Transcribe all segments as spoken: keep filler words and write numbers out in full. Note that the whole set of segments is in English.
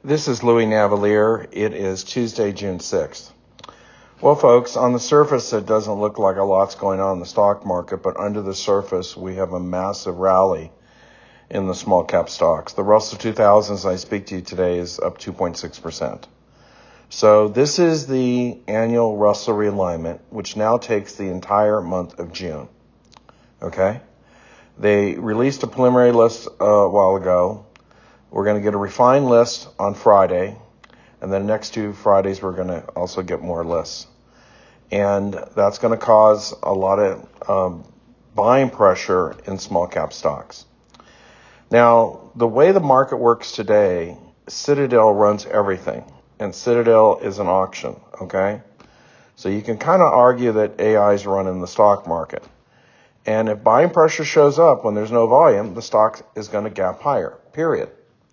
This is Louis Navalier. It is Tuesday, June sixth. Well, folks, on the surface, it doesn't look like a lot's going on in the stock market, but under the surface, we have a massive rally in the small cap stocks. The Russell two thousand, as I speak to you today, is up two point six percent. So this is the annual Russell realignment, which now takes the entire month of June. Okay? They released a preliminary list uh, a while ago. We're going to get a refined list on Friday, and then the next two Fridays we're going to also get more lists. And that's going to cause a lot of um, buying pressure in small cap stocks. Now, the way the market works today, Citadel runs everything, and Citadel is an auction, okay? So you can kind of argue that A I is running the stock market. And if buying pressure shows up when there's no volume, the stock is going to gap higher, period.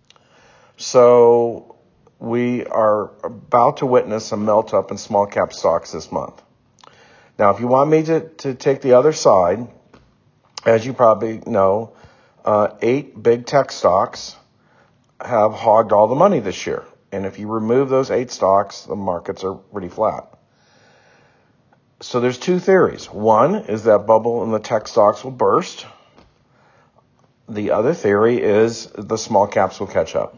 So we are about to witness a melt up in small cap stocks this month. Now, if you want me to, to take the other side, as you probably know, uh, eight big tech stocks have hogged all the money this year. And if you remove those eight stocks, the markets are pretty flat. So there's two theories. One is that bubble in the tech stocks will burst. The other theory is the small caps will catch up.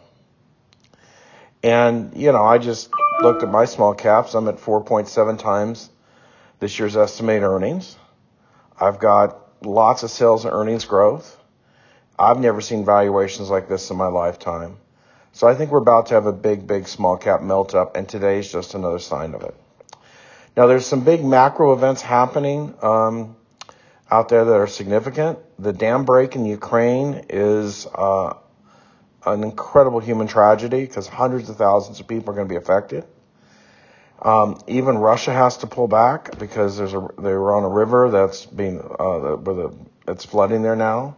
And, you know, I just looked at my small caps. I'm at four point seven times this year's estimated earnings. I've got lots of sales and earnings growth. I've never seen valuations like this in my lifetime. So I think we're about to have a big, big small cap melt up, and today is just another sign of it. Now, there's some big macro events happening um, out there that are significant. The dam break in Ukraine is uh, an incredible human tragedy because hundreds of thousands of people are going to be affected. Um, even Russia has to pull back because there's a they were on a river that's being uh, where the it's flooding there now.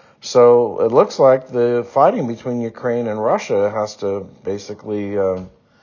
So it looks like the fighting between Ukraine and Russia has to basically uh,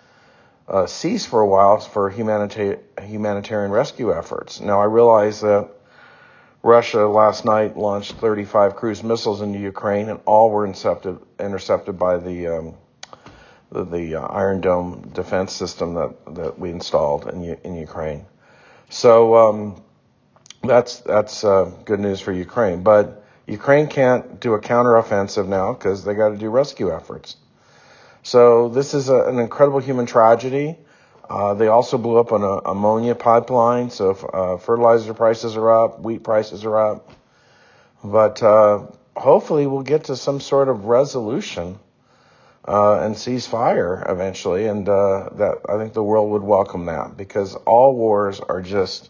uh, cease for a while for humanita- humanitarian rescue efforts. Now, I realize that Russia last night launched thirty-five cruise missiles into Ukraine, and all were intercepted, intercepted by the um, the, the uh, Iron Dome defense system that, that we installed in in Ukraine. So um, that's that's uh, good news for Ukraine. But Ukraine can't do a counteroffensive now because they got to do rescue efforts. So this is a, an incredible human tragedy. Uh, they also blew up an uh, ammonia pipeline, so if, uh, fertilizer prices are up, wheat prices are up. But uh, hopefully we'll get to some sort of resolution uh, and ceasefire eventually, and uh, that I think the world would welcome that because all wars are just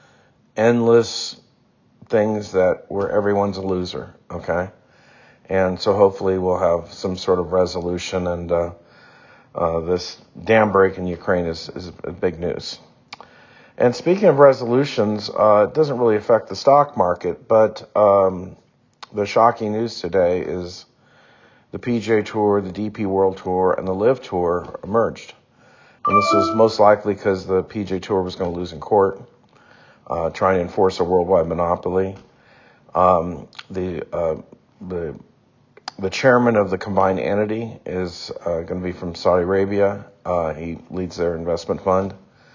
endless things that where everyone's a loser, okay? And so hopefully we'll have some sort of resolution, and uh, Uh, this dam break in Ukraine is, is big news. And speaking of resolutions, uh, it doesn't really affect the stock market, but um, the shocking news today is the P G A Tour, the D P World Tour, and the LIV Tour emerged. And this was most likely because the P G A Tour was going to lose in court, uh, trying to enforce a worldwide monopoly. Um, the uh, the The chairman of the combined entity is uh, going to be from Saudi Arabia. Uh, he leads their investment fund.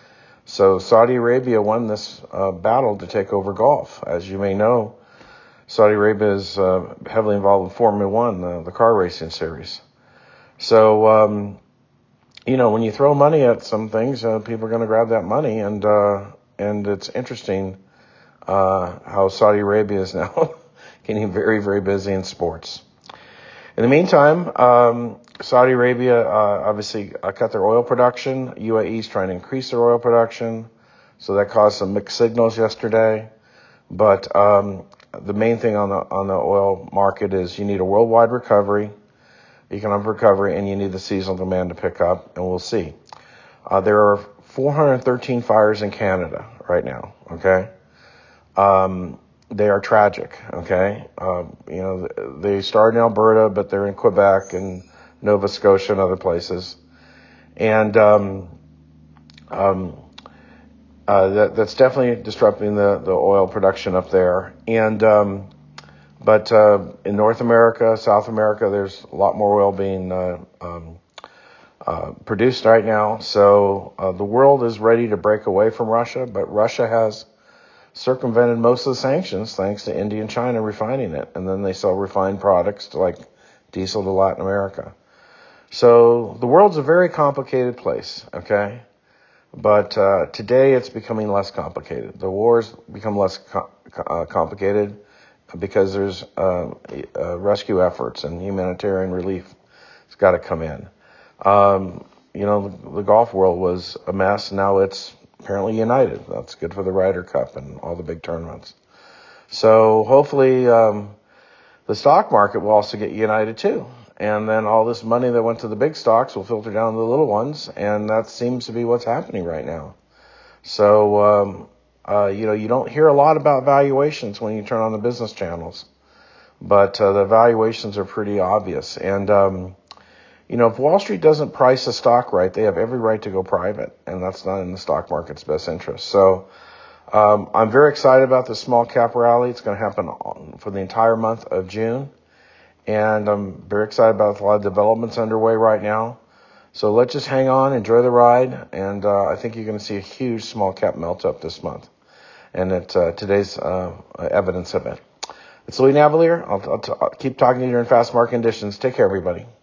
So Saudi Arabia won this uh, battle to take over golf. As you may know, Saudi Arabia is uh, heavily involved in Formula One, uh, the car racing series. So, um, you know, when you throw money at some things, uh, people are going to grab that money. And uh, and it's interesting uh, how Saudi Arabia is now getting very, very busy in sports. In the meantime, um, Saudi Arabia uh, obviously uh, cut their oil production. U A E is trying to increase their oil production, so that caused some mixed signals yesterday. But um, the main thing on the on the oil market is you need a worldwide recovery, economic recovery, and you need the seasonal demand to pick up, and we'll see. Uh, there are four hundred thirteen fires in Canada right now. Okay. Um, They are tragic, okay? Um, you know, they started in Alberta, but they're in Quebec and Nova Scotia and other places. And um, um, uh, that, that's definitely disrupting the, the oil production up there. And um, But uh, in North America, South America, there's a lot more oil being uh, um, uh, produced right now. So uh, the world is ready to break away from Russia, but Russia has circumvented most of the sanctions thanks to India and China refining it. And then they sell refined products to like diesel to Latin America. So the world's a very complicated place, okay? But uh, today it's becoming less complicated. The wars become less co- uh, complicated because there's uh, uh, rescue efforts and humanitarian relief has got to come in. Um, you know, the, the golf world was a mess. Now it's apparently united. That's good for the Ryder Cup and all the big tournaments. So hopefully um, the stock market will also get united too. And then all this money that went to the big stocks will filter down to the little ones. And that seems to be what's happening right now. So, um, uh, you know, you don't hear a lot about valuations when you turn on the business channels. But uh, the valuations are pretty obvious. And, um, you know, if Wall Street doesn't price a stock right, they have every right to go private. And that's not in the stock market's best interest. So um, I'm very excited about the small cap rally. It's going to happen for the entire month of June. And I'm very excited about a lot of developments underway right now. So let's just hang on, enjoy the ride, and uh, I think you're going to see a huge small cap melt up this month. And it, uh, today's uh, evidence of it. It's Louis Navalier. I'll, I'll, t- I'll keep talking to you during fast market conditions. Take care, everybody.